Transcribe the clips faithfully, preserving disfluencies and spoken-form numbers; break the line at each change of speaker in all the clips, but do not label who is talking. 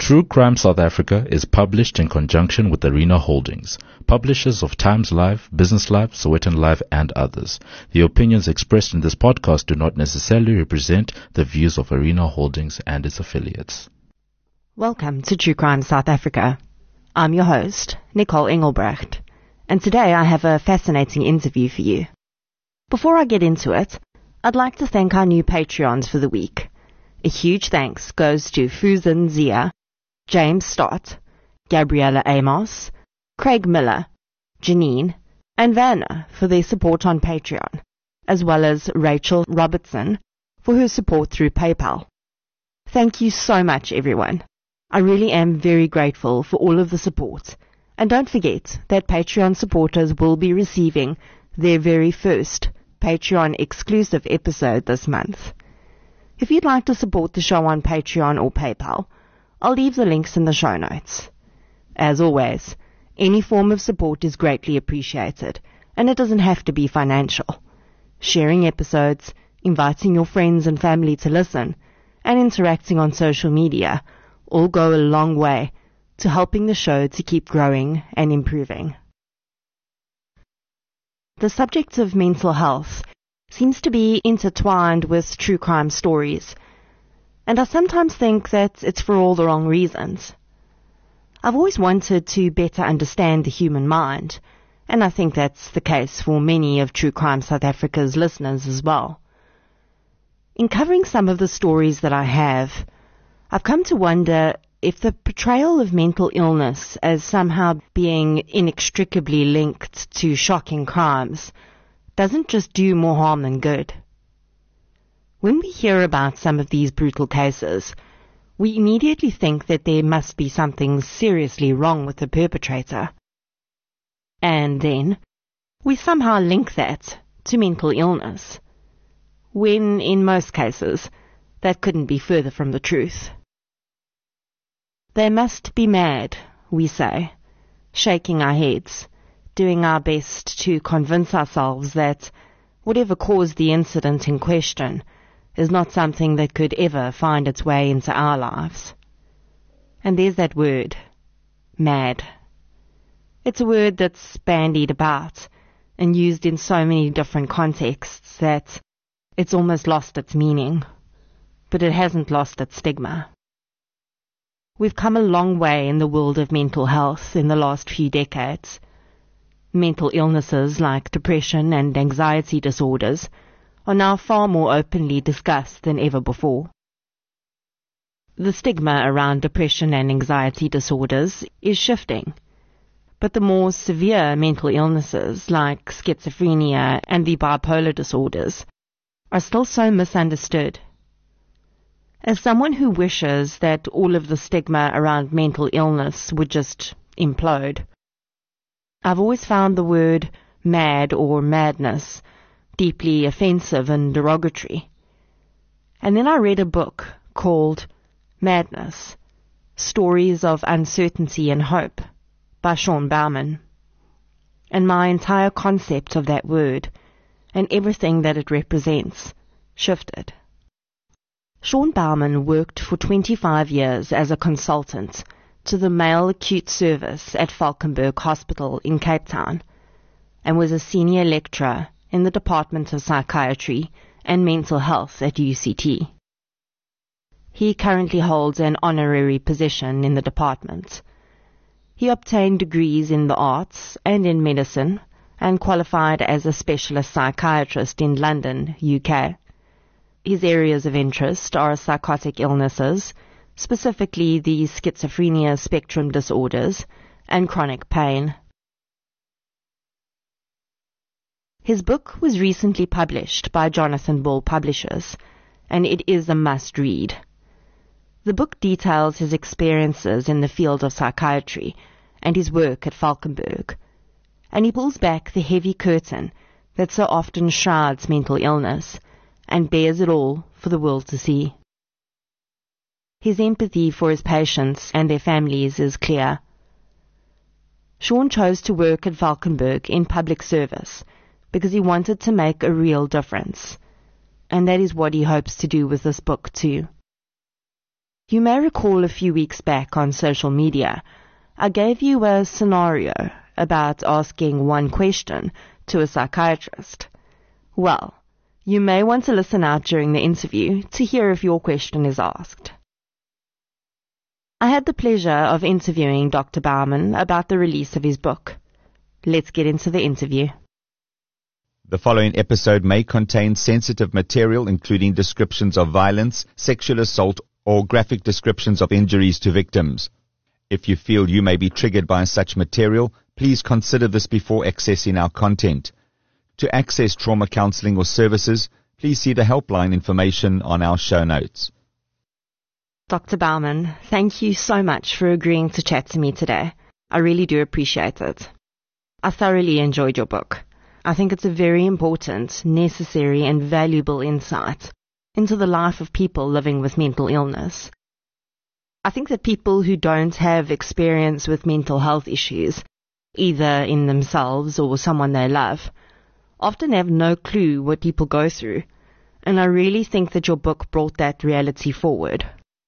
True Crime South Africa is published in conjunction with Arena Holdings, publishers of Times Live, Business Live, Sowetan Live, and others. The opinions expressed in this podcast do not necessarily represent the views of Arena Holdings and its affiliates.
Welcome to True Crime South Africa. I'm your host, Nicole Engelbrecht, and today I have a fascinating interview for you. Before I get into it, I'd like to thank our new Patreons for the week. A huge thanks goes to Fuzan Zia, James Stott, Gabriella Amos, Craig Miller, Janine, and Vanna for their support on Patreon, as well as Rachel Robertson for her support through PayPal. Thank you so much, everyone. I really am very grateful for all of the support. And don't forget that Patreon supporters will be receiving their very first Patreon exclusive episode this month. If you'd like to support the show on Patreon or PayPal, I'll leave the links in the show notes. As always, any form of support is greatly appreciated, and it doesn't have to be financial. Sharing episodes, inviting your friends and family to listen, and interacting on social media all go a long way to helping the show to keep growing and improving. The subject of mental health seems to be intertwined with true crime stories, and I sometimes think that it's for all the wrong reasons. I've always wanted to better understand the human mind, and I think that's the case for many of True Crime South Africa's listeners as well. In covering some of the stories that I have, I've come to wonder if the portrayal of mental illness as somehow being inextricably linked to shocking crimes doesn't just do more harm than good. When we hear about some of these brutal cases, we immediately think that there must be something seriously wrong with the perpetrator. And then we somehow link that to mental illness, when in most cases that couldn't be further from the truth. They must be mad, we say, shaking our heads, doing our best to convince ourselves that whatever caused the incident in question is not something that could ever find its way into our lives. And there's that word, mad. It's a word that's bandied about and used in so many different contexts that it's almost lost its meaning, but it hasn't lost its stigma. We've come a long way in the world of mental health in the last few decades. Mental illnesses like depression and anxiety disorders are now far more openly discussed than ever before. The stigma around depression and anxiety disorders is shifting, but the more severe mental illnesses like schizophrenia and the bipolar disorders are still so misunderstood. As someone who wishes that all of the stigma around mental illness would just implode, I've always found the word mad or madness deeply offensive and derogatory. And then I read a book called Madness, Stories of Uncertainty and Hope by Sean Bauman. And my entire concept of that word and everything that it represents shifted. Sean Bauman worked for twenty-five years as a consultant to the male acute service at Valkenburg Hospital in Cape Town and was a senior lecturer in the Department of Psychiatry and Mental Health at U C T. He currently holds an honorary position in the department. He obtained degrees in the arts and in medicine and qualified as a specialist psychiatrist in London, U K. His areas of interest are psychotic illnesses, specifically the schizophrenia spectrum disorders, and chronic pain. His book was recently published by Jonathan Ball Publishers, and it is a must-read. The book details his experiences in the field of psychiatry and his work at Valkenburg, and he pulls back the heavy curtain that so often shrouds mental illness and bears it all for the world to see. His empathy for his patients and their families is clear. Sean chose to work at Valkenburg in public service because he wanted to make a real difference, and that is what he hopes to do with this book too. You may recall a few weeks back on social media, I gave you a scenario about asking one question to a psychiatrist. Well, you may want to listen out during the interview to hear if your question is asked. I had the pleasure of interviewing Doctor Bauman about the release of his book. Let's get into the interview.
The following episode may contain sensitive material, including descriptions of violence, sexual assault, or graphic descriptions of injuries to victims. If you feel you may be triggered by such material, please consider this before accessing our content. To access trauma counseling or services, please see the helpline information on our show notes.
Doctor Bauman, thank you so much for agreeing to chat to me today. I really do appreciate it. I thoroughly enjoyed your book. I think it's a very important, necessary, and valuable insight into the life of people living with mental illness. I think that people who don't have experience with mental health issues, either in themselves or someone they love, often have no clue what people go through, and I really think that your book brought that reality forward.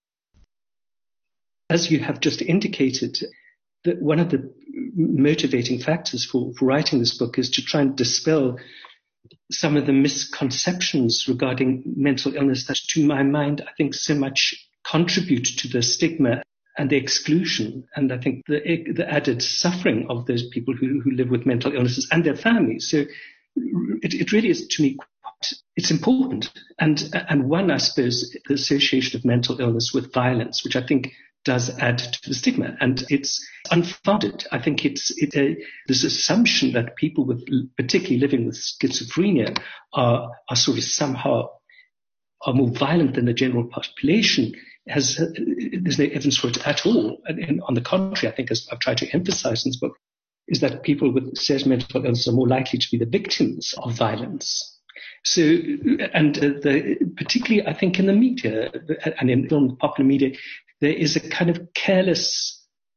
As you have just indicated, that one of the motivating factors for, for writing this book is to try and dispel some of the misconceptions regarding mental illness that, to my mind, I think so much contribute to the stigma and the exclusion, and I think the, the added suffering of those people who, who live with mental illnesses and their families. So it, it really is, to me, quite, it's important. And, and one, I suppose, the association of mental illness with violence, which I think does add to the stigma, and it's unfounded. I think it's it, uh, this assumption that people with, particularly living with schizophrenia, are are sort of somehow are more violent than the general population has. Uh, there's no evidence for it at all. And, and on the contrary, I think, as I've tried to emphasize in this book, is that people with serious mental illness are more likely to be the victims of violence. So, and uh, the, particularly, I think, in the media and in film, popular media, there is a kind of careless,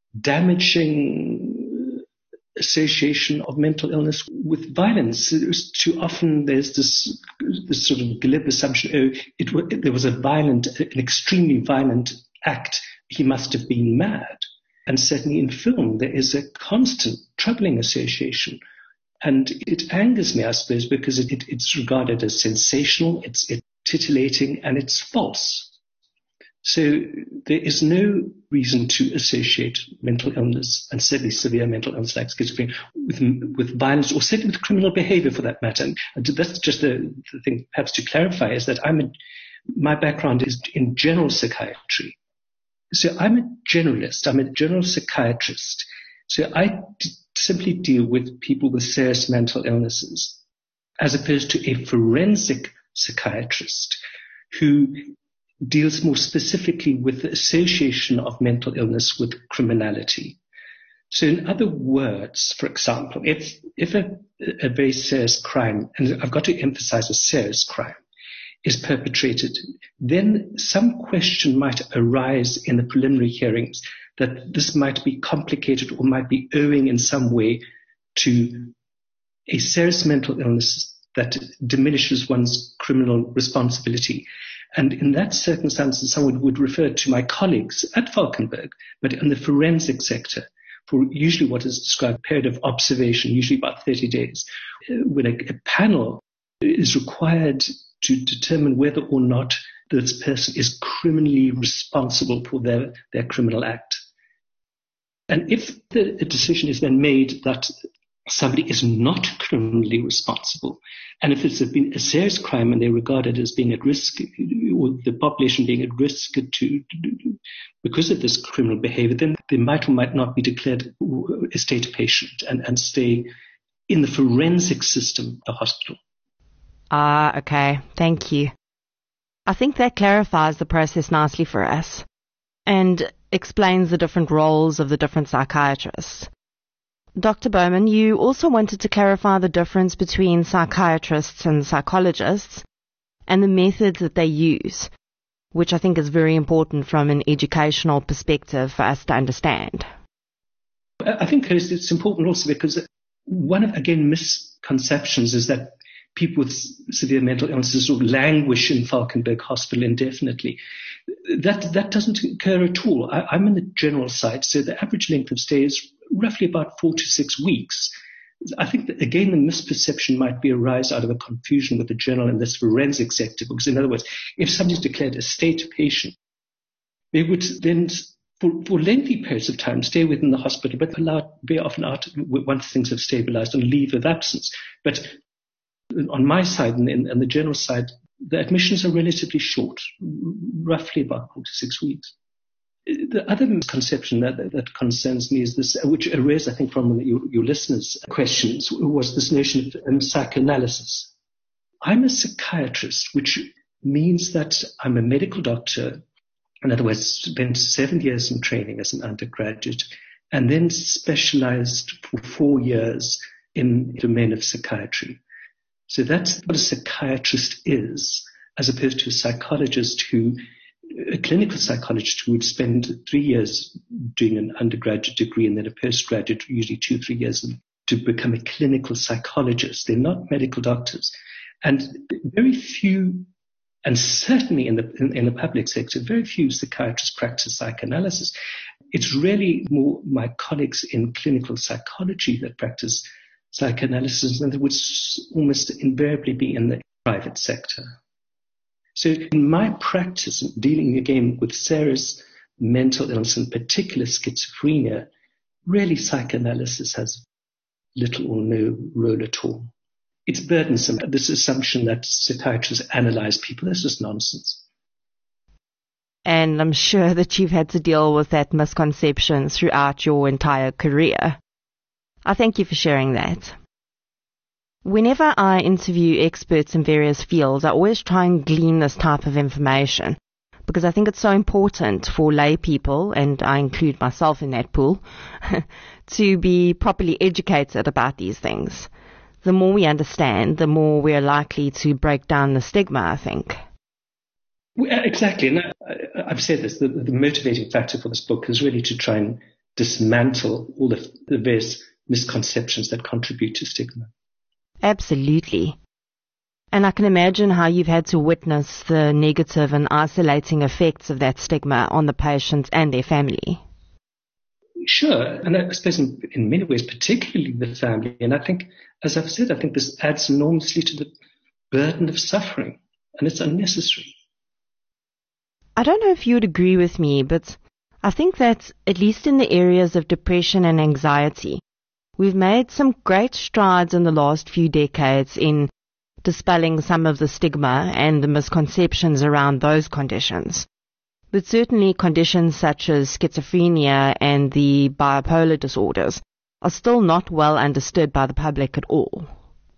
damaging association of mental illness with violence. Too often there's this, this sort of glib assumption, oh, it, it, there was a violent, an extremely violent act, he must have been mad. And certainly in film, there is a constant troubling association. And it angers me, I suppose, because it, it, it's regarded as sensational, it's, it's titillating, and it's false. So there is no reason to associate mental illness, and certainly severe mental illness like schizophrenia, with, with violence, or certainly with criminal behavior for that matter. And that's just the, the thing perhaps to clarify, is that I'm a, my background is in general psychiatry. So I'm a generalist, I'm a general psychiatrist. So I d- simply deal with people with serious mental illnesses, as opposed to a forensic psychiatrist who deals more specifically with the association of mental illness with criminality. So in other words, for example, if if a, a very serious crime, and I've got to emphasize a serious crime, is perpetrated, then some question might arise in the preliminary hearings that this might be complicated or might be owing in some way to a serious mental illness that diminishes one's criminal responsibility. And in that circumstance, someone would refer to my colleagues at Valkenburg, but in the forensic sector, for usually what is described a period of observation, usually about thirty days, when a, a panel is required to determine whether or not this person is criminally responsible for their, their criminal act. And if the a decision is then made that somebody is not criminally responsible, and if it's been a serious crime and they're regarded as being at risk, or the population being at risk to, because of this criminal behavior, then they might or might not be declared a state patient and, and stay in the forensic system of the hospital.
Ah, okay. Thank you. I think that clarifies the process nicely for us and explains the different roles of the different psychiatrists. Doctor Bauman, you also wanted to clarify the difference between psychiatrists and psychologists and the methods that they use, which I think is very important from an educational perspective for us to understand.
I think it's important also because one of, again, misconceptions is that people with severe mental illnesses sort of languish in Falkenberg Hospital indefinitely. That that doesn't occur at all. I, I'm in the general site, so the average length of stay is roughly about four to six weeks. I think that, again, the misperception might be arise out of a confusion with the general and this forensic sector, because in other words, if somebody's declared a state patient, they would then, for, for lengthy periods of time, stay within the hospital, but allowed very often out once things have stabilized on leave of absence. But on my side and, and the general side, the admissions are relatively short, roughly about four to six weeks. The other misconception that, that concerns me is this, which arose, I think, from your, your listeners' questions, was this notion of um, psychoanalysis. I'm a psychiatrist, which means that I'm a medical doctor, in other words, spent seven years in training as an undergraduate, and then specialized for four years in the domain of psychiatry. So that's what a psychiatrist is, as opposed to a psychologist who a clinical psychologist who would spend three years doing an undergraduate degree and then a postgraduate, usually two, three years, to become a clinical psychologist. They're not medical doctors. And very few, and certainly in the, in, in the public sector, very few psychiatrists practice psychoanalysis. It's really more my colleagues in clinical psychology that practice psychoanalysis, and it would almost invariably be in the private sector. So in my practice, dealing again with serious mental illness, in particular schizophrenia, really psychoanalysis has little or no role at all. It's burdensome. This assumption that psychiatrists analyze people is just nonsense.
And I'm sure that you've had to deal with that misconception throughout your entire career. I thank you for sharing that. Whenever I interview experts in various fields, I always try and glean this type of information because I think it's so important for lay people, and I include myself in that pool, to be properly educated about these things. The more we understand, the more we are likely to break down the stigma, I think.
Exactly. And I, I've said this, the, the motivating factor for this book is really to try and dismantle all the, the various misconceptions that contribute to stigma.
Absolutely. And I can imagine how you've had to witness the negative and isolating effects of that stigma on the patients and their family.
Sure. And I suppose in, in many ways, particularly the family. And I think, as I've said, I think this adds enormously to the burden of suffering, and it's unnecessary.
I don't know if you would agree with me, but I think that at least in the areas of depression and anxiety, we've made some great strides in the last few decades in dispelling some of the stigma and the misconceptions around those conditions. But certainly conditions such as schizophrenia and the bipolar disorders are still not well understood by the public at all.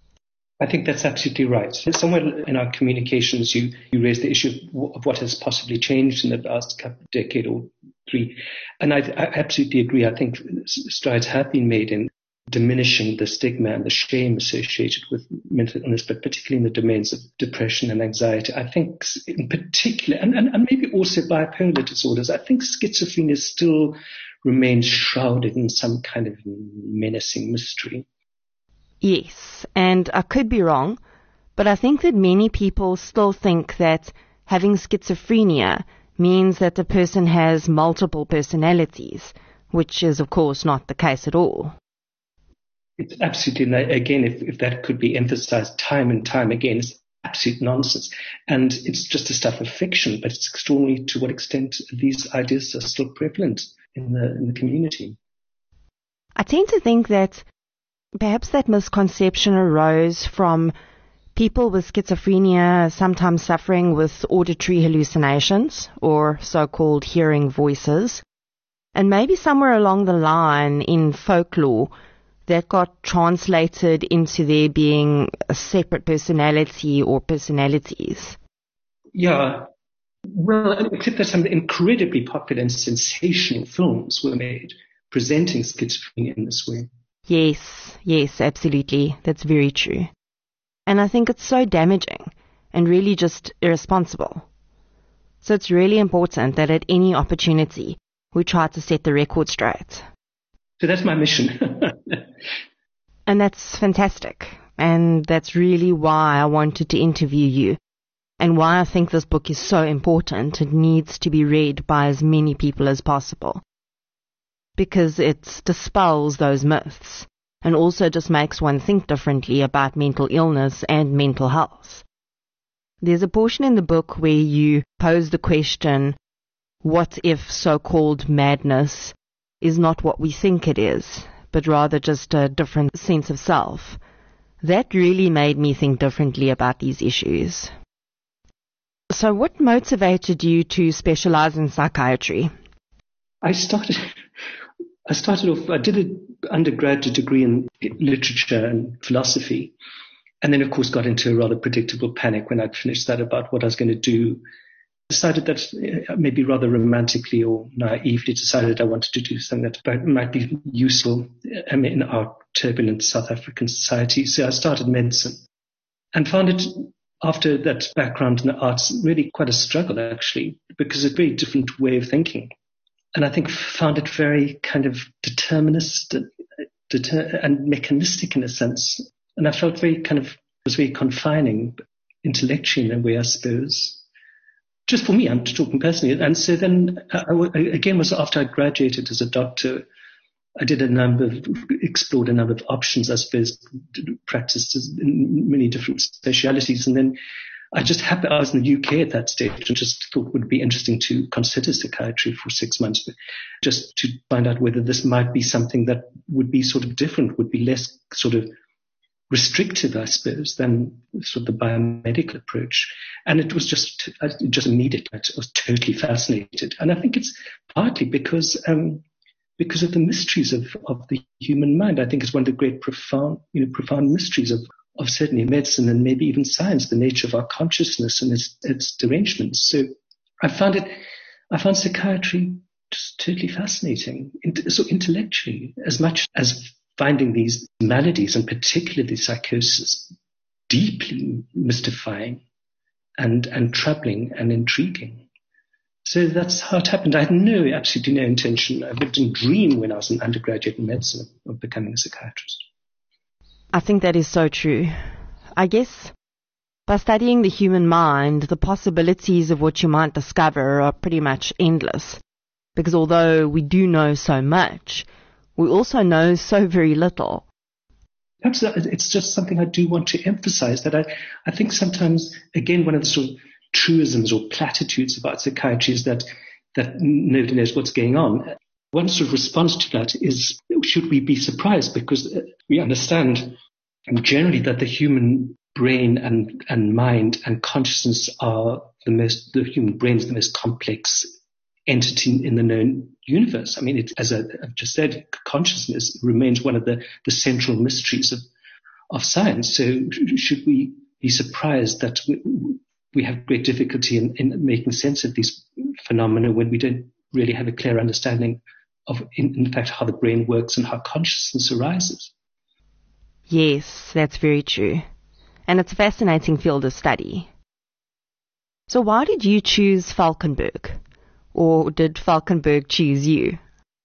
I think that's absolutely right. Somewhere in our communications, you, you raised the issue of what has possibly changed in the last decade or three. And I, I absolutely agree. I think strides have been made in diminishing the stigma and the shame associated with mental illness, but particularly in the domains of depression and anxiety. I think in particular, and, and, and maybe also bipolar disorders, I think schizophrenia still remains shrouded in some kind of menacing mystery.
Yes, and I could be wrong, but I think that many people still think that having schizophrenia means that the person has multiple personalities, which is of course not the case at all.
It's absolutely, again, if, if that could be emphasized time and time again, it's absolute nonsense. And it's just a stuff of fiction, but it's extraordinary to what extent these ideas are still prevalent in the, in the community.
I tend to think that perhaps that misconception arose from people with schizophrenia sometimes suffering with auditory hallucinations or so-called hearing voices. And maybe somewhere along the line in folklore, that got translated into there being a separate personality or personalities.
Yeah. Well, except that some incredibly popular and sensational films were made presenting schizophrenia in this way.
Yes, yes, absolutely. That's very true. And I think it's so damaging and really just irresponsible. So it's really important that at any opportunity, we try to set the record straight.
So that's my mission.
And that's fantastic. and that's really why I wanted to interview you, and why I think this book is so important. It needs to be read by as many people as possible, because it dispels those myths and also just makes one think differently about mental illness and mental health. There's a portion in the book where you pose the question, what if so-called madness is not what we think it is, but rather just a different sense of self? That really made me think differently about these issues. So what motivated you to specialize in psychiatry?
I started, I started off, I did an undergraduate degree in literature and philosophy, and then of course got into a rather predictable panic when I'd finished that about what I was going to do. Decided that maybe rather romantically or naively decided I wanted to do something that might be useful in our turbulent South African society. So I started medicine and found it, after that background in the arts, really quite a struggle actually, because it's a very different way of thinking. And I think found it very kind of determinist deter- and mechanistic in a sense. And I felt very kind of, it was very confining intellectually in a way, I suppose. Just for me, I'm talking personally. And so then, I, I, again, was after I graduated as a doctor, I did a number of, explored a number of options, I suppose, practiced in many different specialities. And then I just happened, I was in the U K at that stage and just thought it would be interesting to consider psychiatry for six months, but just to find out whether this might be something that would be sort of different, would be less sort of restrictive, I suppose, than sort of the biomedical approach. And it was just, just immediate. I was totally fascinated. And I think it's partly because, um, because of the mysteries of, of the human mind. I think it's one of the great profound, you know, profound mysteries of, of certainly medicine and maybe even science, the nature of our consciousness and its, its derangements. So I found it, I found psychiatry just totally fascinating. So intellectually, as much as finding these maladies, and particularly psychosis, deeply mystifying and, and troubling and intriguing. So that's how it happened. I had no, absolutely no intention. I didn't dream when I was an undergraduate in medicine of becoming a psychiatrist.
I think that is so true. I guess by studying the human mind, the possibilities of what you might discover are pretty much endless. Because although we do know so much, we also know so very little.
Perhaps it's just something I do want to emphasize, that I, I think sometimes, again, one of the sort of truisms or platitudes about psychiatry is that, that nobody knows what's going on. One sort of response to that is, should we be surprised? Because we understand generally that the human brain and, and mind and consciousness are the most, the human brain is the most complex entity in the known universe. I mean, it, as I, I've just said, consciousness remains one of the, the central mysteries of, of science. So should we be surprised that we, we have great difficulty in, in making sense of these phenomena when we don't really have a clear understanding of, in, in fact, how the brain works and how consciousness arises?
Yes, that's very true. And it's a fascinating field of study. So why did you choose Valkenburg? Or did Valkenburg choose you?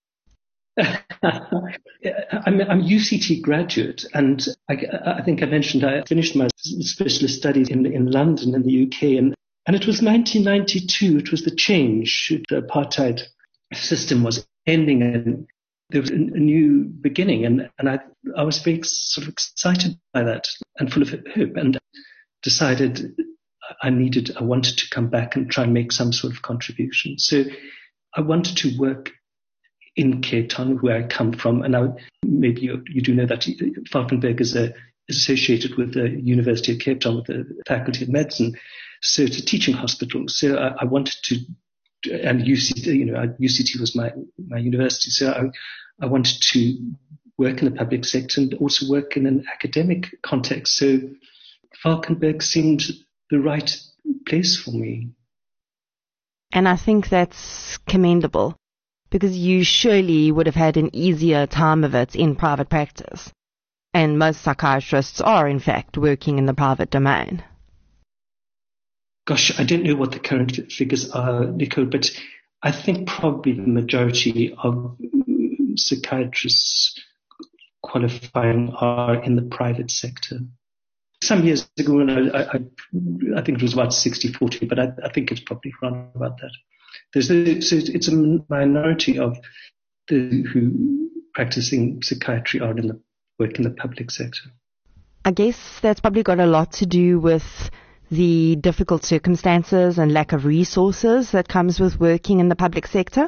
I'm, I'm a U C T graduate, and I, I think I mentioned I finished my specialist studies in, in London in the U K, and, and it was nineteen ninety-two. It was the change. The apartheid system was ending, and there was a, a new beginning, and, and I, I was very sort of excited by that and full of hope, and decided I needed, I wanted to come back and try and make some sort of contribution. So I wanted to work in Cape Town, where I come from, and I, maybe you, you do know that Valkenburg is, a, is associated with the University of Cape Town, with the Faculty of Medicine. So it's a teaching hospital. So I, I wanted to, and U C T, you know, U C T was my, my university. So I, I wanted to work in the public sector and also work in an academic context. So Valkenburg seemed the right place for me.
And I think that's commendable, because you surely would have had an easier time of it in private practice. And most psychiatrists are, in fact, working in the private domain.
Gosh, I don't know what the current figures are, Nicole, but I think probably the majority of psychiatrists qualifying are in the private sector. some years ago, and I, I, I think it was about sixty forty, but I, I think it's probably around about that. There's a, so it's a minority of the who practicing psychiatry are in the work in the public sector.
I guess that's probably got a lot to do with the difficult circumstances and lack of resources that comes with working in the public sector.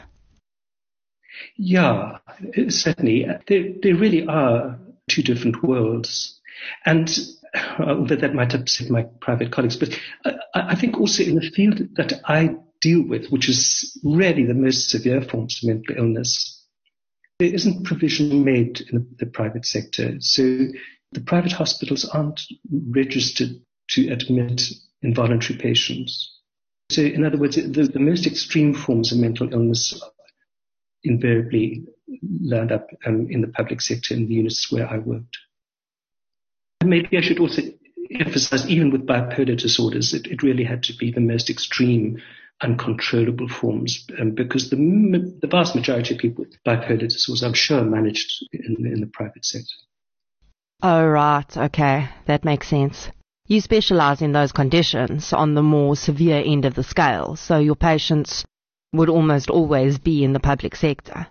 Yeah, certainly. There, there really are two different worlds. And although that might upset my private colleagues, but I, I think also in the field that I deal with, which is really the most severe forms of mental illness, there isn't provision made in the, the private sector. So the private hospitals aren't registered to admit involuntary patients. So in other words, the, the most extreme forms of mental illness invariably land up um, in the public sector in the units where I worked. And maybe I should also emphasize, even with bipolar disorders, it, it really had to be the most extreme, uncontrollable forms, um, because the, the vast majority of people with bipolar disorders, I'm sure, are managed in, in the private sector.
Oh, right. Okay. That makes sense. You specialize in those conditions on the more severe end of the scale, so your patients would almost always be in the public sector.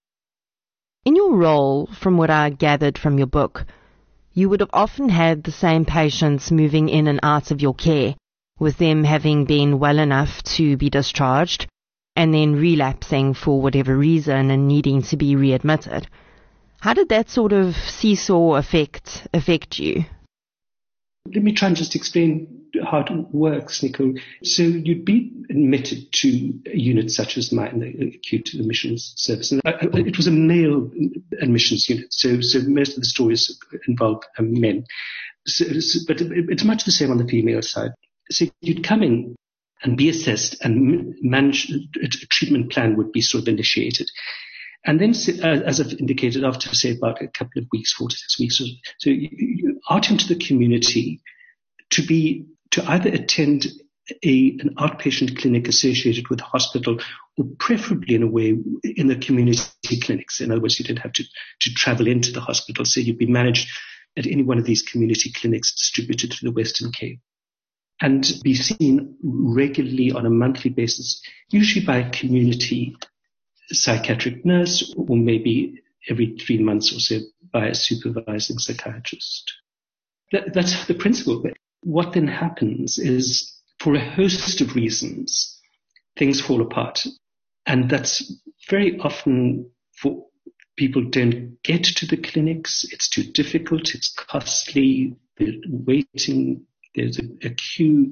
In your role, from what I gathered from your book, you would have often had the same patients moving in and out of your care, with them having been well enough to be discharged and then relapsing for whatever reason and needing to be readmitted. How did that sort of seesaw effect affect you?
Let me try and just explain how it works, Nico. So you'd be admitted to a unit such as mine, the acute admissions service. And it was a male admissions unit, so so most of the stories involve men. So, so, but it's much the same on the female side. So you'd come in and be assessed, and manage, a treatment plan would be sort of initiated. And then, uh, as I've indicated, after, say, about a couple of weeks, four to six weeks, so you, you out into the community to be, to either attend a, an outpatient clinic associated with the hospital, or preferably in a way in the community clinics. In other words, you didn't have to, to travel into the hospital. So you'd be managed at any one of these community clinics distributed to the Western Cape, and be seen regularly on a monthly basis, usually by a community psychiatric nurse, or maybe every three months or so by a supervising psychiatrist. That, that's the principle. But what then happens is, for a host of reasons, things fall apart. And that's very often for people don't get to the clinics. It's too difficult. It's costly. They're waiting. There's a, a queue.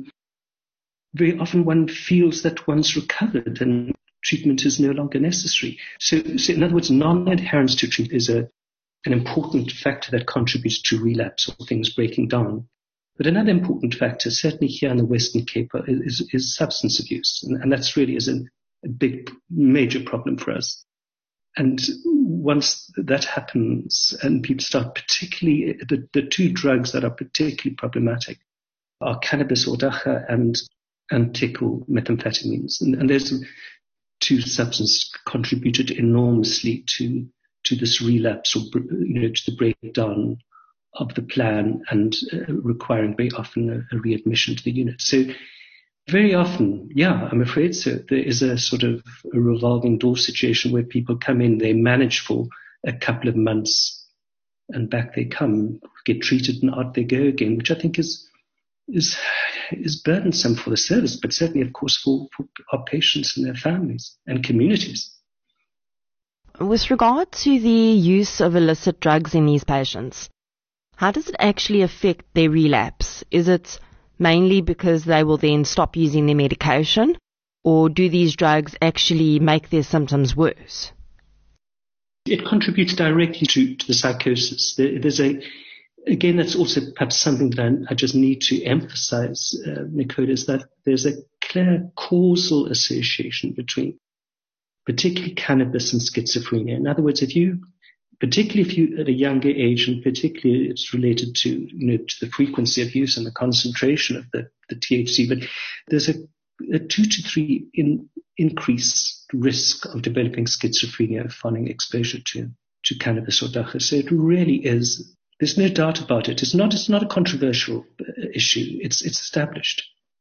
Very often one feels that one's recovered and treatment is no longer necessary. So, so in other words, non-adherence to treatment is a, an important factor that contributes to relapse or things breaking down. But another important factor, certainly here in the Western Cape, is, is, is substance abuse. And, and that's really is a, a big, major problem for us. And once that happens and people start, particularly the, the two drugs that are particularly problematic are cannabis or dacha and, and tickle methamphetamines. And, and there's two substances contributed enormously to to this relapse, or you know, to the breakdown of the plan, and uh, requiring very often a, a readmission to the unit. So very often, yeah, I'm afraid so. There is a sort of a revolving door situation where people come in, they manage for a couple of months, and back they come, get treated, and out they go again, which I think is is is burdensome for the service, but certainly, of course, for, for our patients and their families and communities.
With regard to the use of illicit drugs in these patients, how does it actually affect their relapse? Is it mainly because they will then stop using their medication, or do these drugs actually make their symptoms worse?
It contributes directly to, to the psychosis. There, there's a Again, that's also perhaps something that I, I just need to emphasize, uh, Nicole, is that there's a clear causal association between particularly cannabis and schizophrenia. In other words, if you, particularly if you at a younger age, and particularly it's related to, you know, to the frequency of use and the concentration of the, the T H C, but there's a, a two to three in, increased risk of developing schizophrenia following exposure to, to cannabis or dacha. So it really is There's no doubt about it. It's not, it's not a controversial issue. It's, it's established.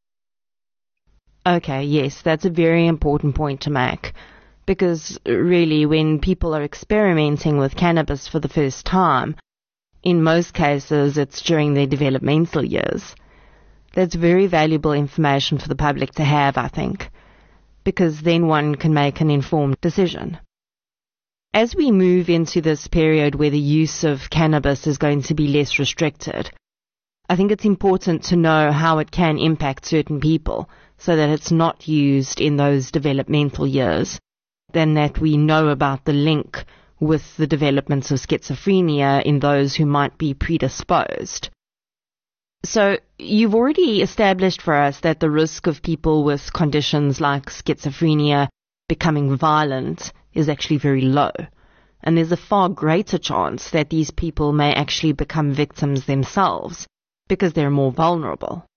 Okay, yes, that's a very important point to make. Because really, when people are experimenting with cannabis for the first time, in most cases it's during their developmental years. That's very valuable information for the public to have, I think, because then one can make an informed decision. As we move into this period where the use of cannabis is going to be less restricted, I think it's important to know how it can impact certain people so that it's not used in those developmental years, then that we know about the link with the developments of schizophrenia in those who might be predisposed. So you've already established for us that the risk of people with conditions like schizophrenia becoming violent is actually very low. And there's a far greater chance that these people may actually become victims themselves because they're more vulnerable.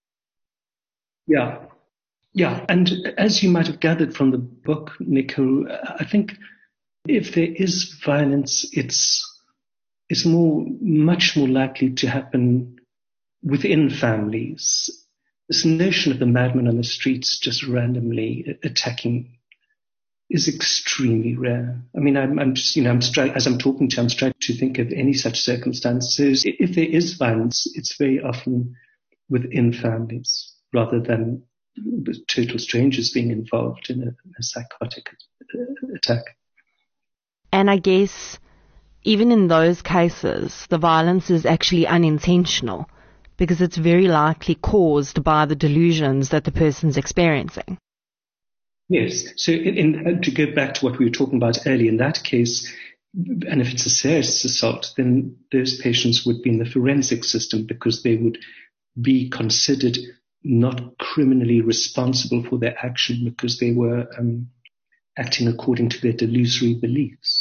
Yeah. Yeah. And as you might have gathered from the book, Nico, I think if there is violence, it's, it's more, much more likely to happen within families. This notion of the madman on the streets just randomly attacking is extremely rare. I mean, I'm, I'm just, you know, I'm stri- as I'm talking to you, I'm trying to think of any such circumstances. If there is violence, it's very often within families rather than total strangers being involved in a, a psychotic attack.
And I guess even in those cases, the violence is actually unintentional because it's very likely caused by the delusions that the person's experiencing.
Yes. So in, in, to go back to what we were talking about earlier, in that case, and if it's a serious assault, then those patients would be in the forensic system because they would be considered not criminally responsible for their action because they were um, acting according to their delusory beliefs.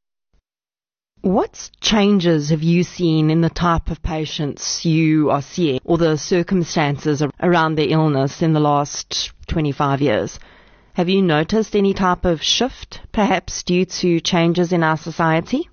What changes have you seen in the type of patients you are seeing or the circumstances around their illness in the last twenty-five years? Have you noticed any type of shift, perhaps due to changes in our society?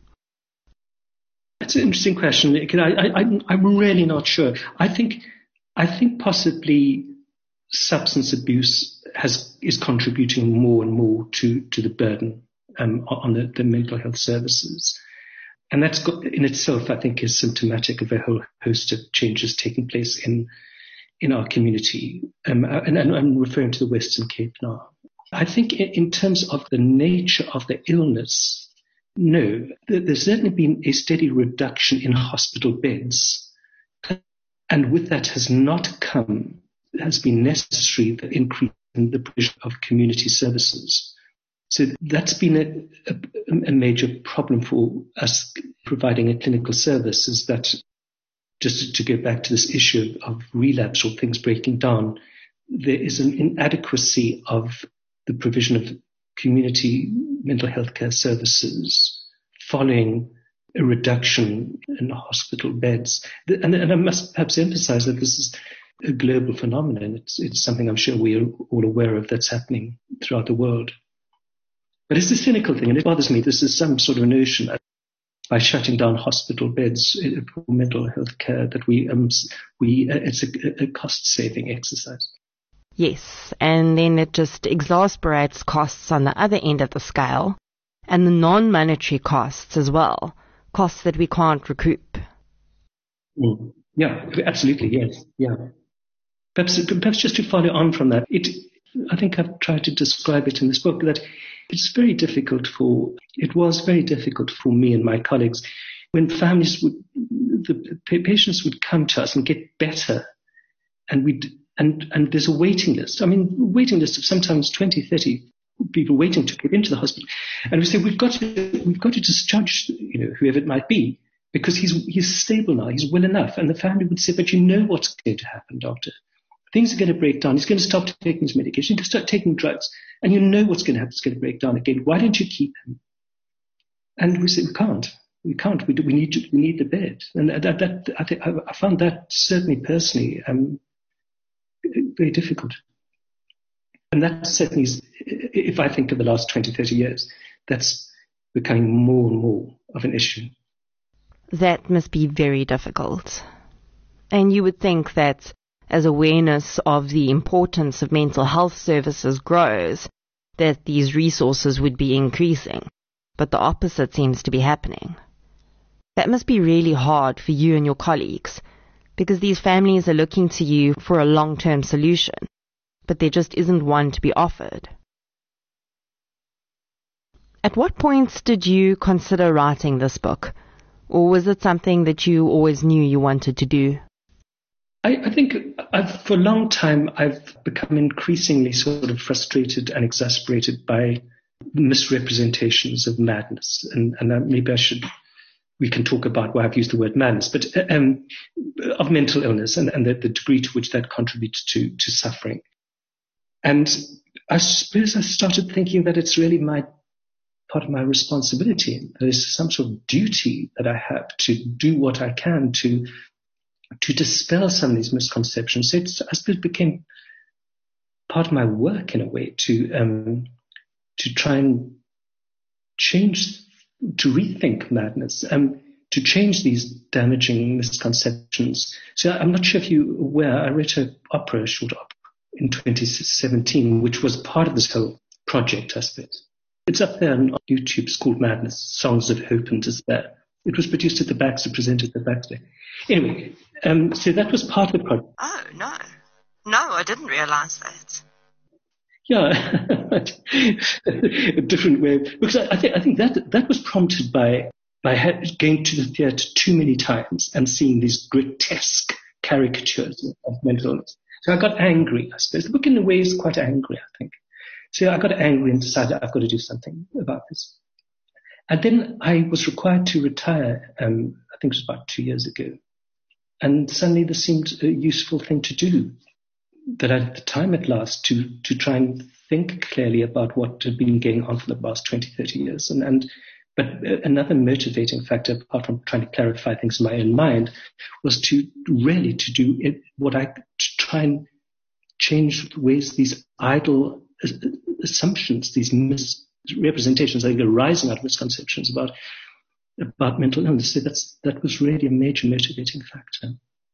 That's an interesting question. I, I, I'm really not sure. I think, I think possibly substance abuse has is contributing more and more to, to the burden um, on the, the mental health services. And that's got, in itself, I think, is symptomatic of a whole host of changes taking place in in our community. Um, and, and I'm referring to the Western Cape now. I think in terms of the nature of the illness, no, there's certainly been a steady reduction in hospital beds. And with that has not come, has been necessary, the increase in the provision of community services. So that's been a, a, a major problem for us providing a clinical service, is that, just to go back to this issue of relapse or things breaking down, there is an inadequacy of the provision of community mental health care services following a reduction in hospital beds. And, and I must perhaps emphasize that this is a global phenomenon. It's, it's something I'm sure we are all aware of that's happening throughout the world. But it's a cynical thing, and it bothers me. This is some sort of notion that by shutting down hospital beds for mental health care, that we, um, we uh, it's a, a cost-saving exercise.
Yes, and then it just exasperates costs on the other end of the scale, and the non-monetary costs as well, costs that we can't recoup.
Mm. Yeah, absolutely, yes, yeah. Perhaps, perhaps just to follow on from that, it, I think I've tried to describe it in this book, that it's very difficult for, it was very difficult for me and my colleagues when families would, the patients would come to us and get better, and we'd And, and there's a waiting list. I mean, waiting list of sometimes twenty, thirty people waiting to get into the hospital. And we say, we've got to, we've got to discharge, you know, whoever it might be, because he's, he's stable now. He's well enough. And the family would say, but you know what's going to happen, doctor. Things are going to break down. He's going to stop taking his medication. He's going to start taking drugs. And you know what's going to happen. It's going to break down again. Why don't you keep him? And we said, we can't. We can't. We, do, we need to, we need the bed. And that, that, I think I found that certainly personally, um, very difficult. And that certainly is, if I think of the last twenty, thirty years, that's becoming more and more of an issue.
That must be very difficult. And you would think that as awareness of the importance of mental health services grows, that these resources would be increasing. But the opposite seems to be happening. That must be really hard for you and your colleagues, because these families are looking to you for a long-term solution, but there just isn't one to be offered. At what points did you consider writing this book? Or was it something that you always knew you wanted to do?
I, I think I've, for a long time I've become increasingly sort of frustrated and exasperated by misrepresentations of madness. And, and maybe I should, we can talk about why I've used the word madness, but um, of mental illness and, and the, the degree to which that contributes to, to suffering. And I suppose I started thinking that it's really my part of my responsibility. There's some sort of duty that I have to do what I can to to dispel some of these misconceptions. So it's, I suppose it became part of my work in a way to um, to try and change, to rethink madness, um, to change these damaging misconceptions. So I'm not sure if you're aware, I wrote an opera, a short opera, in twenty seventeen, which was part of this whole project, I suppose. It's up there on YouTube. It's called Madness, Songs of Hope and Despair. It was produced at the Baxter, presented at the Baxter. Anyway, um, so that was part of the project.
Oh, no. No, I didn't realize that.
Yeah, a different way. Because I, I think I think that that was prompted by by going to the theatre too many times and seeing these grotesque caricatures of mental illness. So I got angry, I suppose. The book in a way is quite angry, I think. So I got angry and decided I've got to do something about this. And then I was required to retire, um, I think it was about two years ago. And suddenly this seemed a useful thing to do, that I had the time at last to, to try and think clearly about what had been going on for the past twenty, thirty years. And, and But another motivating factor, apart from trying to clarify things in my own mind, was to really to do it, what I, to try and change the ways these idle assumptions, these misrepresentations that are arising out of misconceptions about about mental illness. So that's that was really a major motivating factor.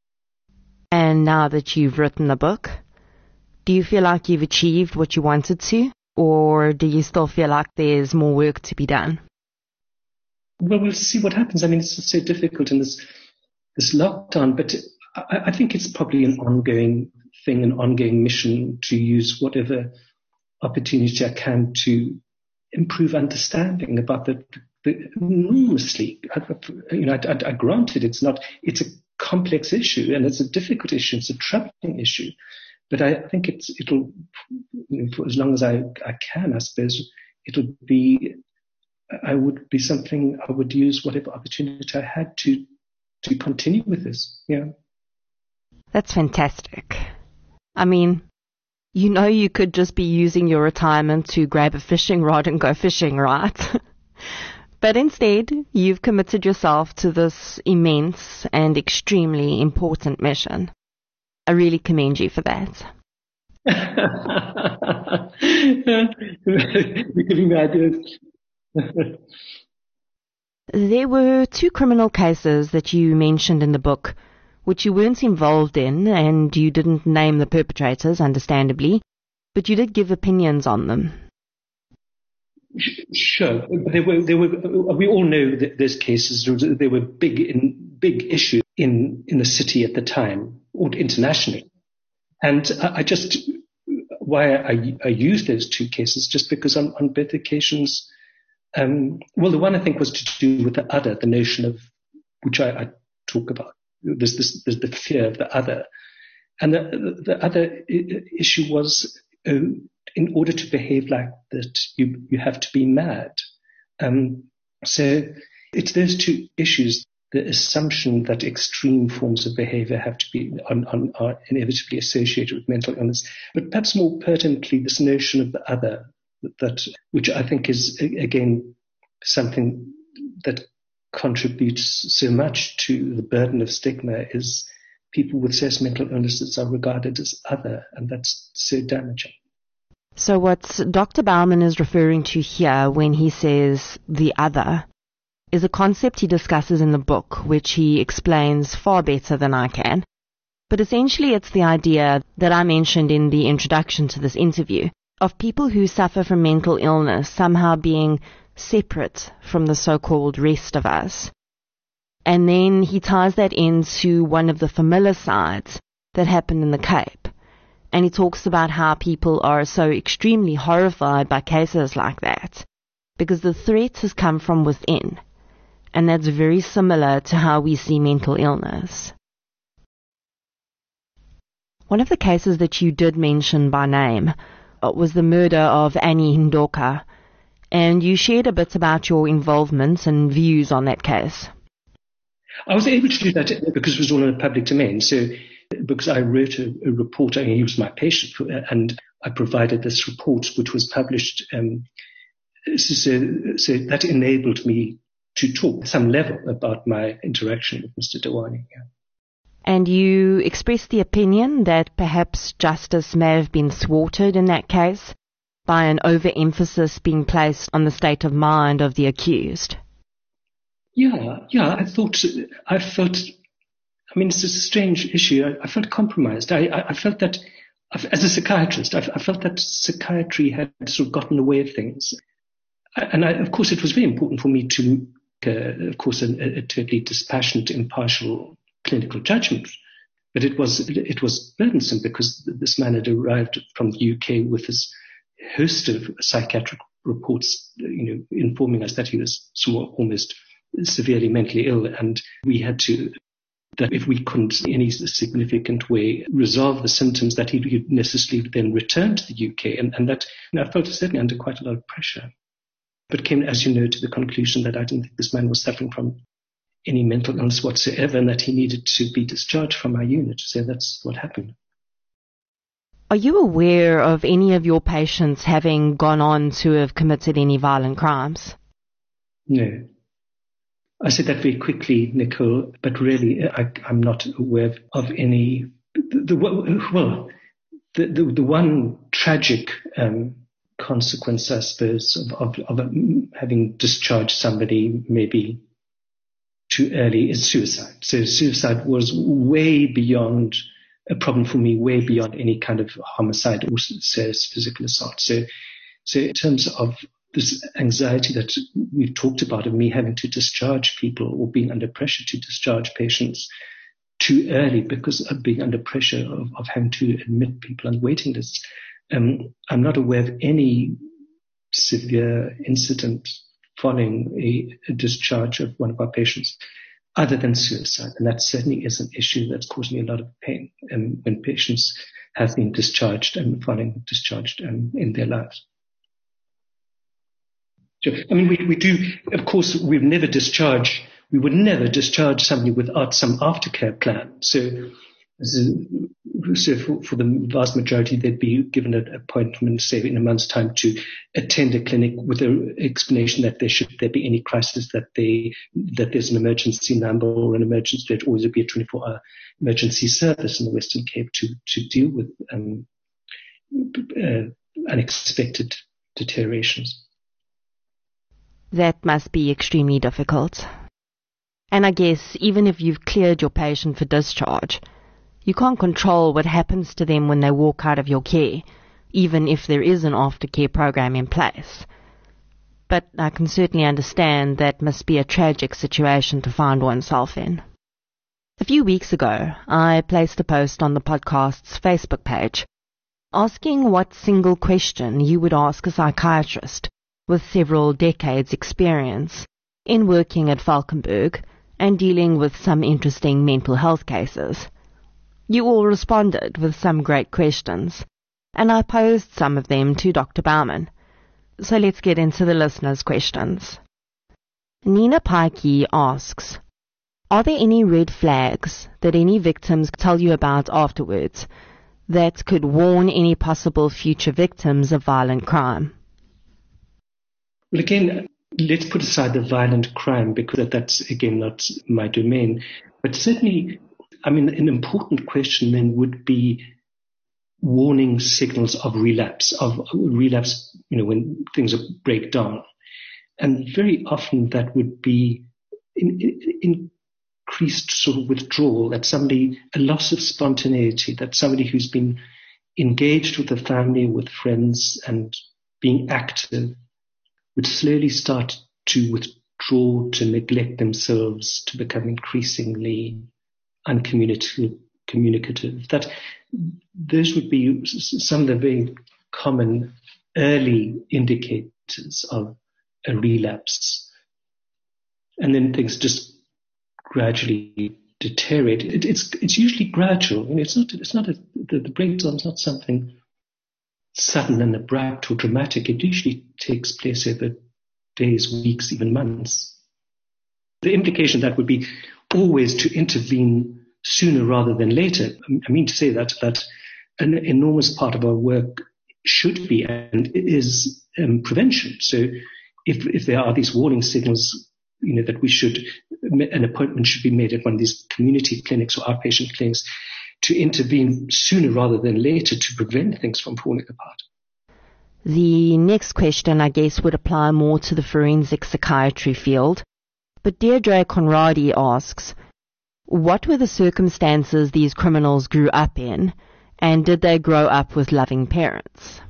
And now that you've written the book, do you feel like you've achieved what you wanted to, or do you still feel like there's more work to be done?
Well, we'll see what happens. I mean, it's so difficult in this this lockdown, but I, I think it's probably an ongoing thing, an ongoing mission to use whatever opportunity I can to improve understanding about the, the enormously, you know, I, I, I granted it's not, it's a complex issue and it's a difficult issue, it's a troubling issue, but I think it's, it'll, you know, for as long as I, I can, I suppose, it'll be, I would be something, I would use whatever opportunity I had to, to continue with this, yeah.
That's fantastic. I mean, you know you could just be using your retirement to grab a fishing rod and go fishing, right? But instead, you've committed yourself to this immense and extremely important mission. I really commend you for that.
You're giving me ideas.
There were two criminal cases that you mentioned in the book, which you weren't involved in, and you didn't name the perpetrators, understandably, but you did give opinions on them.
Sure, they were. They were. We all know that those cases. They were big, in, big issue in in the city at the time, or internationally. And I, I just why I, I used those two cases just because on, on both occasions, um, well, the one I think was to do with the other, the notion of which I, I talk about. There's this, there's the fear of the other. And the, the, the other issue was, uh, in order to behave like that, you, you have to be mad. Um, so it's those two issues, the assumption that extreme forms of behavior have to be, on, on, are inevitably associated with mental illness, but perhaps more pertinently, this notion of the other, that, which I think is, again, something that contributes so much to the burden of stigma, is people with serious mental illnesses are regarded as other, and that's so damaging.
So what Doctor Bauman is referring to here when he says the other is a concept he discusses in the book, which he explains far better than I can. But essentially it's the idea that I mentioned in the introduction to this interview of people who suffer from mental illness somehow being separate from the so-called rest of us. And then he ties that into one of the familicides that happened in the Cape. And he talks about how people are so extremely horrified by cases like that because the threat has come from within. And that's very similar to how we see mental illness. One of the cases that you did mention by name was the murder of Annie Ndoka, and you shared a bit about your involvement and views on that case.
I was able to do that because it was all in the public domain. So, because I wrote a, a report, I mean, he was my patient, and I provided this report, which was published. Um, so, so that enabled me to talk at some level about my interaction with Mister Dewani. Yeah.
And you expressed the opinion that perhaps justice may have been thwarted in that case by an overemphasis being placed on the state of mind of the accused.
Yeah, yeah, I thought, I felt, I mean, it's a strange issue. I, I felt compromised. I, I, I felt that, as a psychiatrist, I, I felt that psychiatry had sort of gotten in the way of things. And I, of course, it was very important for me to, uh, of course, a, a totally dispassionate, impartial clinical judgment. But it was, it was burdensome because this man had arrived from the U K with this host of psychiatric reports, you know, informing us that he was somewhat almost severely mentally ill, and we had to, that if we couldn't in any significant way resolve the symptoms, that he would necessarily then return to the U K, and, and that, you know, I felt certainly under quite a lot of pressure, but came, as you know, to the conclusion that I didn't think this man was suffering from any mental illness whatsoever, and that he needed to be discharged from our unit. So that's what happened.
Are you aware of any of your patients having gone on to have committed any violent crimes?
No. I said that very quickly, Nicole, but really I, I'm not aware of any. The, the, well, the, the, the one tragic um, consequence, I suppose, of, of, of having discharged somebody maybe too early is suicide. So suicide was way beyond a problem for me, way beyond any kind of homicide or serious physical assault. So, so in terms of this anxiety that we've talked about of me having to discharge people or being under pressure to discharge patients too early because of being under pressure of, of having to admit people on waiting lists, um, I'm not aware of any severe incident following a, a discharge of one of our patients other than suicide. And that certainly is an issue that's caused me a lot of pain um, when patients have been discharged and following discharged um, in their lives. So, I mean, we, we do, of course, we've never discharged, we would never discharge somebody without some aftercare plan. So, so for, for the vast majority, they'd be given an appointment, say, in a month's time to attend a clinic with an explanation that there should there be any crisis, that they, that there's an emergency number or an emergency, there'd always be a twenty-four hour emergency service in the Western Cape to, to deal with um, uh, unexpected deteriorations.
That must be extremely difficult. And I guess even if you've cleared your patient for discharge, you can't control what happens to them when they walk out of your care, even if there is an aftercare program in place. But I can certainly understand that must be a tragic situation to find oneself in. A few weeks ago, I placed a post on the podcast's Facebook page asking what single question you would ask a psychiatrist with several decades' experience in working at Valkenburg and dealing with some interesting mental health cases. You all responded with some great questions, and I posed some of them to Doctor Bauman. So let's get into the listeners' questions. Nina Pikey asks, are there any red flags that any victims tell you about afterwards that could warn any possible future victims of violent crime?
Well, again, let's put aside the violent crime because that's, again, not my domain. But certainly, I mean, an important question then would be warning signals of relapse, of relapse, you know, when things break down. And very often that would be in, in, increased sort of withdrawal, that somebody, a loss of spontaneity, that somebody who's been engaged with the family, with friends, and being active would slowly start to withdraw, to neglect themselves, to become increasingly uncommunicative. Communicative. That those would be some of the very common early indicators of a relapse, and then things just gradually deteriorate. It, it's it's usually gradual. I mean, it's not it's not a, the, the breakdown's not something sudden and abrupt or dramatic. It usually takes place over days, weeks, even months. The implication that would be always to intervene sooner rather than later. I mean to say that that an enormous part of our work should be and is um, prevention. So if if there are these warning signals, you know, that we should, an appointment should be made at one of these community clinics or outpatient clinics to intervene sooner rather than later to prevent things from falling apart.
The next question, I guess, would apply more to the forensic psychiatry field. But Deirdre Conradi asks, what were the circumstances these criminals grew up in, and did they grow up with loving parents?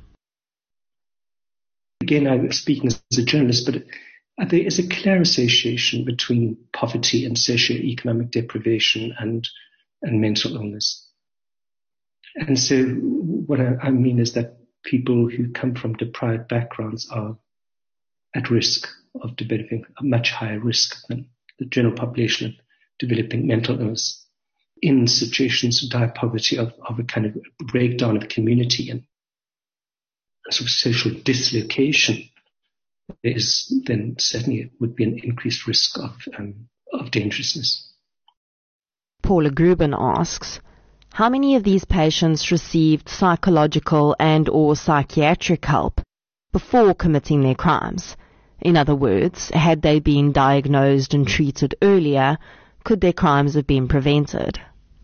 Again, I'm speaking as a journalist, but there is a clear association between poverty and socioeconomic deprivation and, and mental illness. And so what I, I mean is that people who come from deprived backgrounds are at risk of developing a much higher risk than the general population of developing mental illness. In situations of dire poverty, of, of a kind of breakdown of community and sort of social dislocation, there is then certainly would be an increased risk of um, of dangerousness.
Paula Gruben asks, how many of these patients received psychological and or psychiatric help before committing their crimes? In other words, had they been diagnosed and treated earlier, could their crimes have been prevented?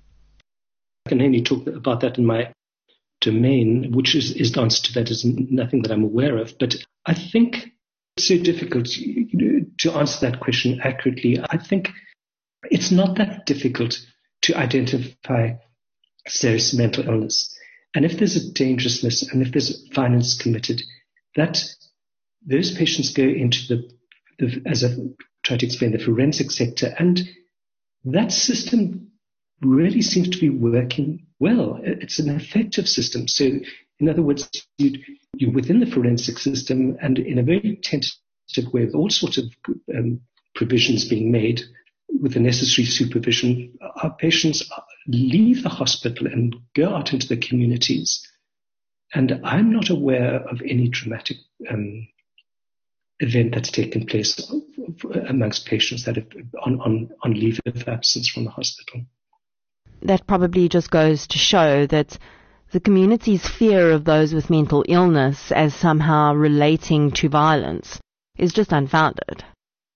I can only talk about that in my domain, which is, is the answer to that is nothing that I'm aware of. But I think it's so difficult to answer that question accurately. I think it's not that difficult to identify serious mental illness. And if there's a dangerousness and if there's violence committed, that those patients go into the, the as I've tried to explain, the forensic sector, and that system really seems to be working well. It's an effective system. So, in other words, you, you within the forensic system, and in a very tentative way, with all sorts of um, provisions being made, with the necessary supervision, our patients leave the hospital and go out into the communities. And I'm not aware of any traumatic um, event that's taken place amongst patients that have on, on, on leave of absence from the hospital.
That probably just goes to show that the community's fear of those with mental illness as somehow relating to violence is just unfounded.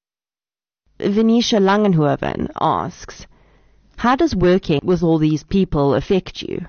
Venetia Langenhoven asks, how does working with all these people affect you?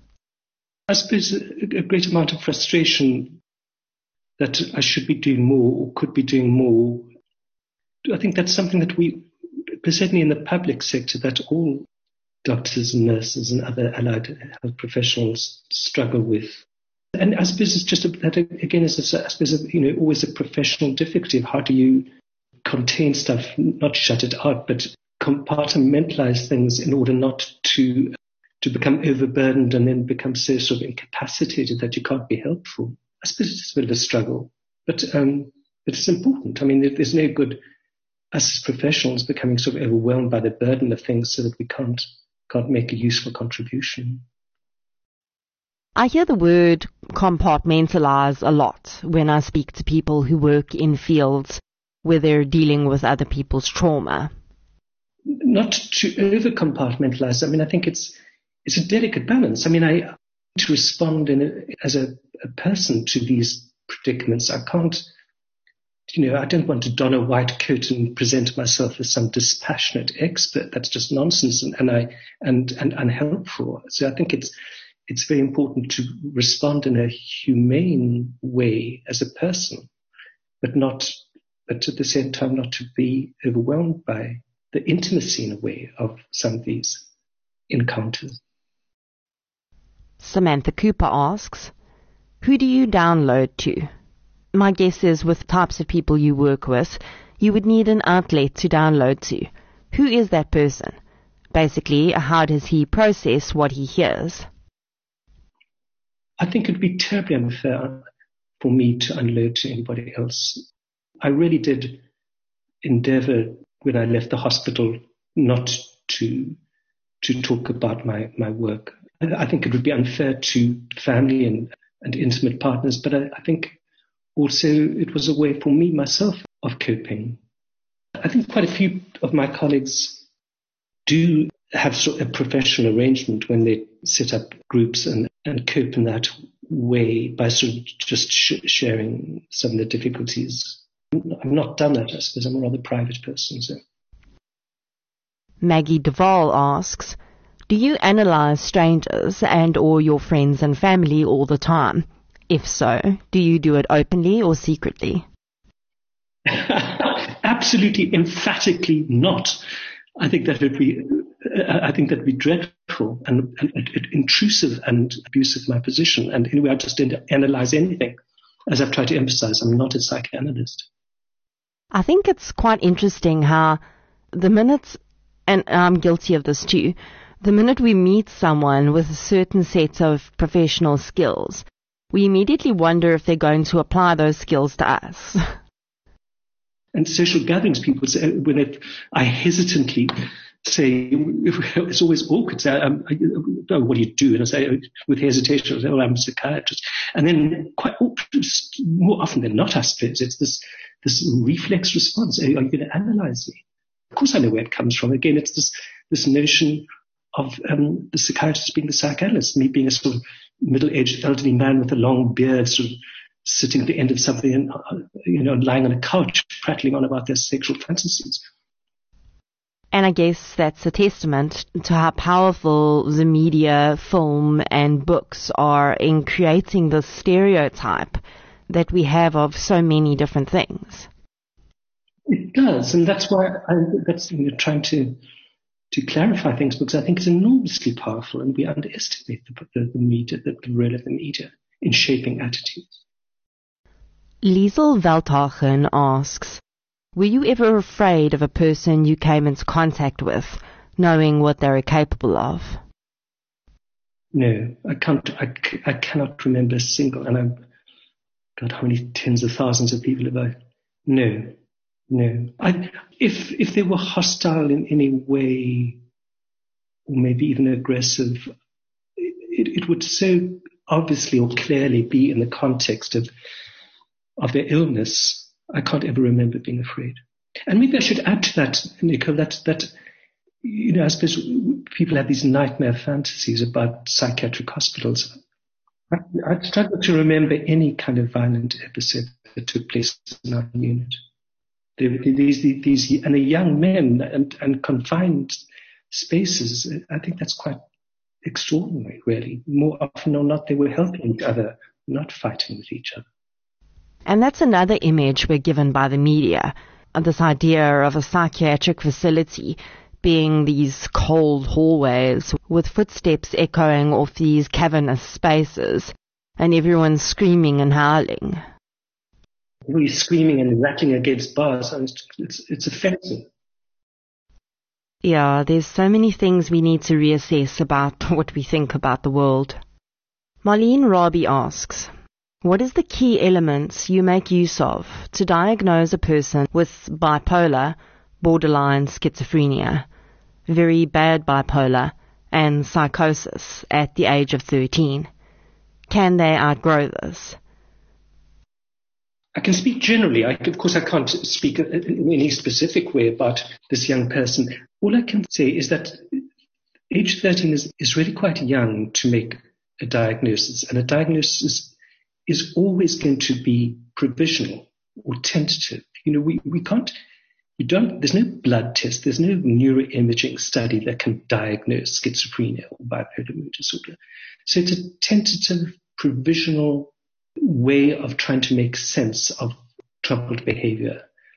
I suppose a great amount of frustration that I should be doing more or could be doing more. I think that's something that we, certainly in the public sector, that all doctors and nurses and other allied health professionals struggle with. And I suppose it's just a, that again is a, I suppose a, you know always a professional difficulty of how do you contain stuff, not shut it out, but compartmentalize things in order not to to become overburdened and then become so sort of incapacitated that you can't be helpful. I suppose it's a bit of a struggle, but um, but it's important. I mean, there's no good us as professionals becoming sort of overwhelmed by the burden of things so that we can't can't make a useful contribution.
I hear the word compartmentalize a lot when I speak to people who work in fields where they're dealing with other people's trauma.
Not to over-compartmentalize. I mean, I think it's it's a delicate balance. I mean, I to respond in a, as a, a person to these predicaments. I can't, you know, I don't want to don a white coat and present myself as some dispassionate expert. That's just nonsense and, and I and, and unhelpful. So I think it's it's very important to respond in a humane way as a person, but not but at the same time not to be overwhelmed by the intimacy in a way of some of these encounters.
Samantha Cooper asks, who do you download to? My guess is with types of people you work with, you would need an outlet to download to. Who is that person? Basically, how does he process what he hears?
I think it would be terribly unfair for me to unload to anybody else. I really did endeavor when I left the hospital not to to talk about my, my work. I think it would be unfair to family and, and intimate partners, but I, I think also it was a way for me, myself, of coping. I think quite a few of my colleagues do have sort of a professional arrangement when they set up groups and, and cope in that way by sort of just sh- sharing some of the difficulties. I've not done that, I suppose. I'm a rather private person. So.
Maggie Duvall asks, do you analyze strangers and or your friends and family all the time? If so, do you do it openly or secretly?
Absolutely, emphatically not. I think that would be, I think that would be dreadful and, and, and intrusive and abusive of my position. And anyway, I just didn't analyze anything. As I've tried to emphasize, I'm not a psychoanalyst.
I think it's quite interesting how the minute, and I'm guilty of this too, the minute we meet someone with a certain set of professional skills, we immediately wonder if they're going to apply those skills to us.
And social gatherings, people say, when it, I hesitantly say, it's always awkward, say, um, oh, what do you do? And I say, with hesitation, I say, well, I'm a psychiatrist. And then quite more often than not, I suppose, it's this, this reflex response. Are you going to analyze me? Of course I know where it comes from. Again, it's this, this notion of um, the psychiatrist being the psychoanalyst, me being a sort of middle-aged elderly man with a long beard, sort of sitting at the end of something and, uh, you know, lying on a couch, prattling on about their sexual fantasies.
And I guess that's a testament to how powerful the media, film, and books are in creating the stereotype that we have of so many different things.
It does, and that's why I, that's you know, trying to to clarify things, because I think it's enormously powerful, and we underestimate the, the, the media, the, the role of the media in shaping attitudes.
Liesel Veldhagen asks, were you ever afraid of a person you came into contact with, knowing what they were capable of?
No, I can't. I, I cannot remember a single, and I've got how many tens of thousands of people have I? No, no. I, if if they were hostile in any way, or maybe even aggressive, it, it would so obviously or clearly be in the context of of their illness. I can't ever remember being afraid. And maybe I should add to that, Nico, that, that, you know, I suppose people have these nightmare fantasies about psychiatric hospitals. I, I struggle to remember any kind of violent episode that took place in our unit. There were these, these, and the young men and, and confined spaces. I think that's quite extraordinary, really. More often or not, they were helping each other, not fighting with each other.
And that's another image we're given by the media, this idea of a psychiatric facility being these cold hallways with footsteps echoing off these cavernous spaces and everyone screaming and howling.
Everybody's screaming and rattling against bars, and it's, it's, it's offensive.
Yeah, there's so many things we need to reassess about what we think about the world. Marlene Rabi asks, what is the key elements you make use of to diagnose a person with bipolar, borderline schizophrenia, very bad bipolar, and psychosis at the age of thirteen? Can they outgrow this?
I can speak generally. I, of course, I can't speak in any specific way about this young person. All I can say is that age thirteen is, is really quite young to make a diagnosis, and a diagnosis is always going to be provisional or tentative. You know, we, we can't, you don't, there's no blood test, there's no neuroimaging study that can diagnose schizophrenia or bipolar mood disorder. So it's a tentative, provisional way of trying to make sense of troubled behavior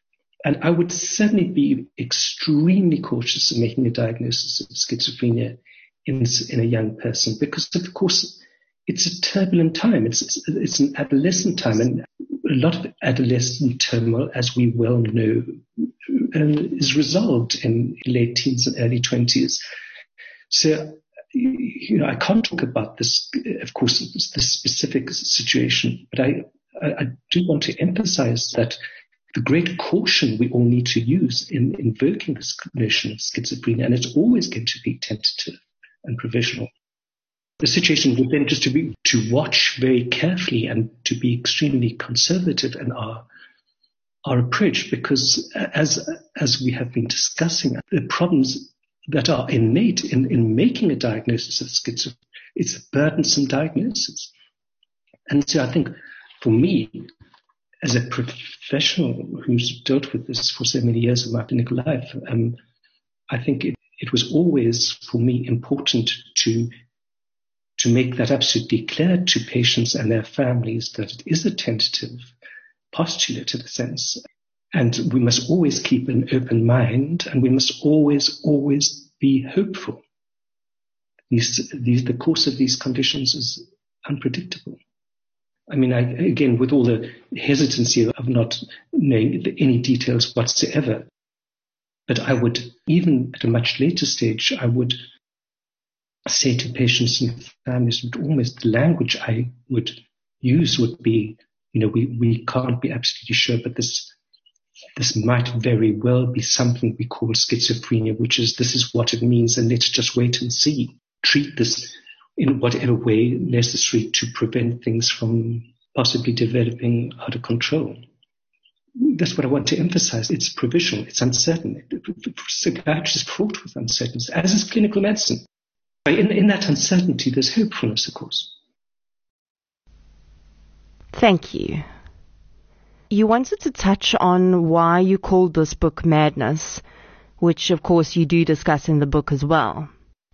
And I would certainly be extremely cautious of making a diagnosis of schizophrenia in, in a young person because, of course, it's a turbulent time. It's, it's, it's an adolescent time, and a lot of adolescent turmoil, as we well know, um, is resolved in late teens and early twenties. So, you know, I can't talk about this, of course, this specific situation, but I, I, I do want to emphasize that the great caution we all need to use in invoking this notion of schizophrenia, and it's always going to be tentative and provisional. The situation would then just to be to watch very carefully and to be extremely conservative in our our approach, because as as we have been discussing, the problems that are innate in, in making a diagnosis of schizophrenia, it's a burdensome diagnosis. And so I think for me, as a professional who's dealt with this for so many years of my clinical life, um, I think it, it was always for me important to to make that absolutely clear to patients and their families that it is a tentative postulate in a sense. And we must always keep an open mind, and we must always, always be hopeful. These, these, the course of these conditions is unpredictable. I mean, I, again, with all the hesitancy of not knowing any details whatsoever, but I would, even at a much later stage, I would say to patients and families, almost the language I would use would be, you know, we, we can't be absolutely sure, but this this might very well be something we call schizophrenia, which is this is what it means, and let's just wait and see. Treat this in whatever way necessary to prevent things from possibly developing out of control. That's what I want to emphasize. It's provisional. It's uncertain. Psychiatry is fraught with uncertainty, as is clinical medicine. In, in that uncertainty, there's hopefulness, of course.
Thank you. You wanted to touch on why you called this book Madness, which, of course, you do discuss in the book as well.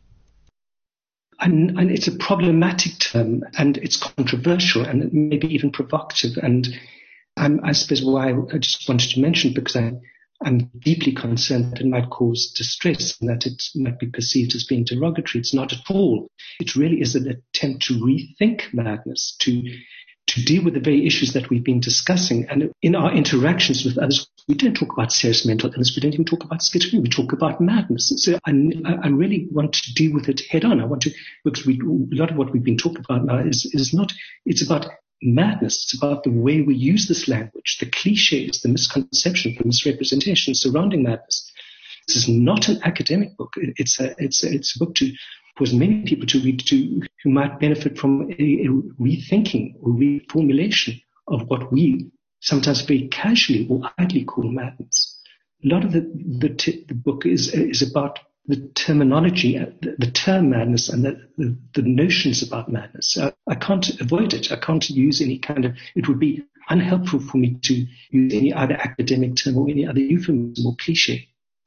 And, and it's a problematic term, and it's controversial, and maybe even provocative. And I'm, I suppose why I just wanted to mention, because I, I'm deeply concerned that it might cause distress and that it might be perceived as being derogatory. It's not at all. It really is an attempt to rethink madness, to to deal with the very issues that we've been discussing. And in our interactions with others, we don't talk about serious mental illness. We don't even talk about schizophrenia. We talk about madness. So I, I really want to deal with it head on. I want to, because we, a lot of what we've been talking about now is, is not, it's about madness. It's about the way we use this language, the cliches, the misconceptions, the misrepresentations surrounding madness. This is not an academic book. It's a, it's a, it's a book to, for many people to read, to, who might benefit from a, a rethinking or reformulation of what we sometimes very casually or idly call madness. A lot of the, the, t- the book is, is about the terminology, the, the term madness and the, the, the notions about madness. I, I can't avoid it. I can't use any kind of, it would be unhelpful for me to use any other academic term or any other euphemism or cliche.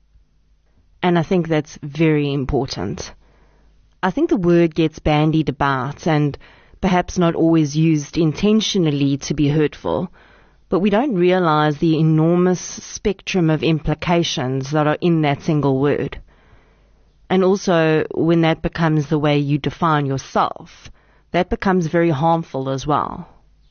And I think that's very important. I think the word gets bandied about and perhaps not always used intentionally to be hurtful, but we don't realize the enormous spectrum of implications that are in that single word. And also, when that becomes the way you define yourself, that becomes very harmful as well.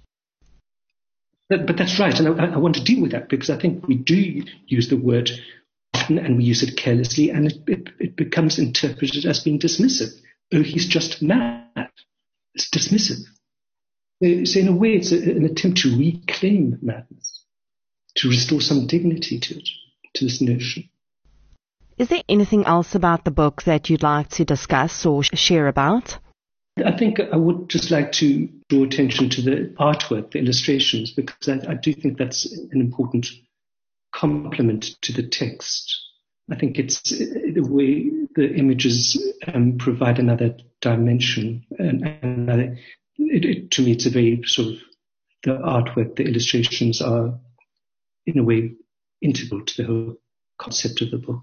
But, but that's right, and I, I want to deal with that because I think we do use the word often and we use it carelessly, and it, it, it becomes interpreted as being dismissive. Oh, he's just mad. It's dismissive. So in a way, it's a, an attempt to reclaim madness, to restore some dignity to it, to this notion.
Is there anything else about the book that you'd like to discuss or share about?
I think I would just like to draw attention to the artwork, the illustrations, because I, I do think that's an important complement to the text. I think it's the way the images um, provide another dimension. And, and another, it, it, to me, it's a very sort of, the artwork, the illustrations are, in a way, integral to the whole concept of the book.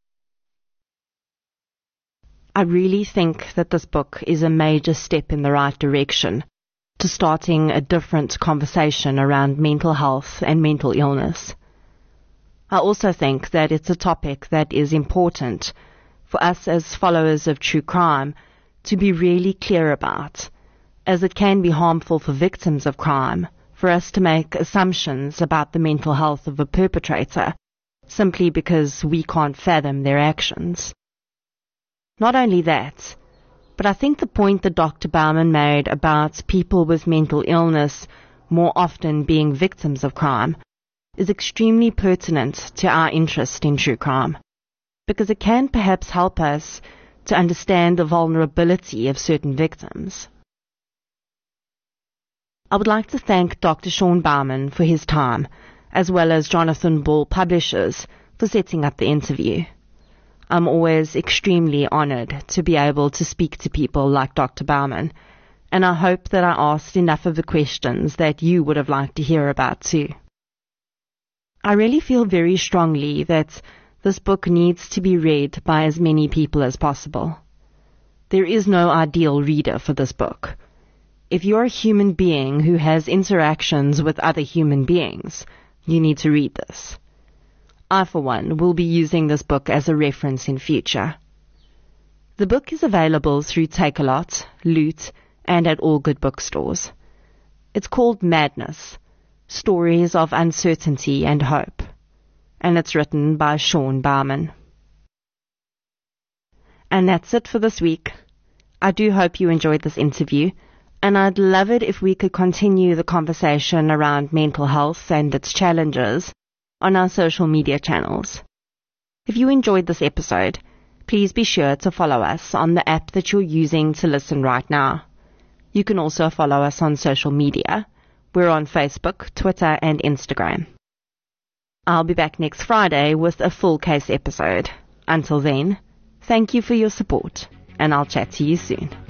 I really think that this book is a major step in the right direction to starting a different conversation around mental health and mental illness. I also think that it's a topic that is important for us as followers of true crime to be really clear about, as it can be harmful for victims of crime for us to make assumptions about the mental health of a perpetrator simply because we can't fathom their actions. Not only that, but I think the point that Doctor Bauman made about people with mental illness more often being victims of crime is extremely pertinent to our interest in true crime, because it can perhaps help us to understand the vulnerability of certain victims. I would like to thank Doctor Sean Bauman for his time, as well as Jonathan Ball Publishers for setting up the interview. I'm always extremely honored to be able to speak to people like Doctor Bauman, and I hope that I asked enough of the questions that you would have liked to hear about too. I really feel very strongly that this book needs to be read by as many people as possible. There is no ideal reader for this book. If you're a human being who has interactions with other human beings, you need to read this. I, for one, will be using this book as a reference in future. The book is available through Takealot, Loot, and at all good bookstores. It's called Madness, Stories of Uncertainty and Hope, and it's written by Sean Bauman. And that's it for this week. I do hope you enjoyed this interview, and I'd love it if we could continue the conversation around mental health and its challenges on our social media channels. If you enjoyed this episode, please be sure to follow us on the app that you're using to listen right now. You can also follow us on social media. We're on Facebook, Twitter, and Instagram. I'll be back next Friday with a full case episode. Until then, thank you for your support, and I'll chat to you soon.